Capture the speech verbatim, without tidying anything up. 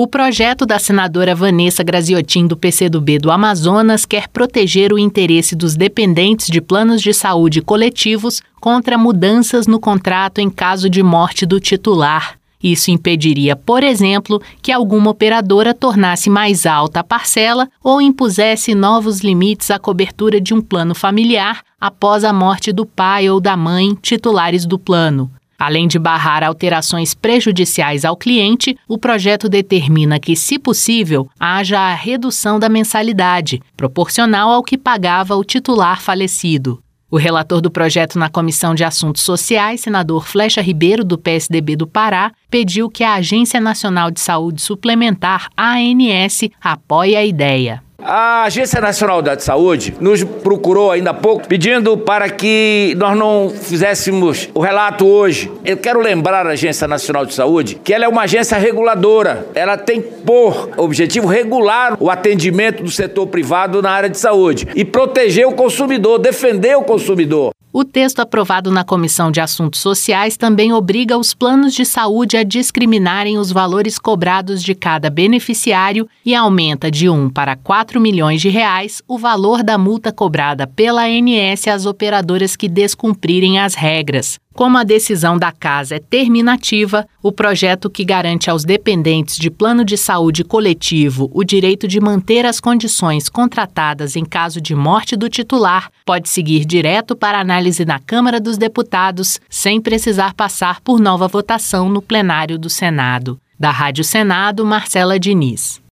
O projeto da senadora Vanessa Graziotin, do P C do B do Amazonas, quer proteger o interesse dos dependentes de planos de saúde coletivos contra mudanças no contrato em caso de morte do titular. Isso impediria, por exemplo, que alguma operadora tornasse mais alta a parcela ou impusesse novos limites à cobertura de um plano familiar após a morte do pai ou da mãe, titulares do plano. Além de barrar alterações prejudiciais ao cliente, o projeto determina que, se possível, haja a redução da mensalidade, proporcional ao que pagava o titular falecido. O relator do projeto na Comissão de Assuntos Sociais, senador Flecha Ribeiro, do P S D B do Pará, pediu que a Agência Nacional de Saúde Suplementar, A N S, apoie a ideia. A Agência Nacional de Saúde nos procurou ainda há pouco pedindo para que nós não fizéssemos o relato hoje. Eu quero lembrar a Agência Nacional de Saúde que ela é uma agência reguladora. Ela tem por objetivo regular o atendimento do setor privado na área de saúde e proteger o consumidor, defender o consumidor. O texto aprovado na Comissão de Assuntos Sociais também obriga os planos de saúde a discriminarem os valores cobrados de cada beneficiário e aumenta de um para quatro milhões de reais o valor da multa cobrada pela A N S às operadoras que descumprirem as regras. Como a decisão da Casa é terminativa, o projeto que garante aos dependentes de plano de saúde coletivo o direito de manter as condições contratadas em caso de morte do titular pode seguir direto para análise na Câmara dos Deputados, sem precisar passar por nova votação no plenário do Senado. Da Rádio Senado, Marcela Diniz.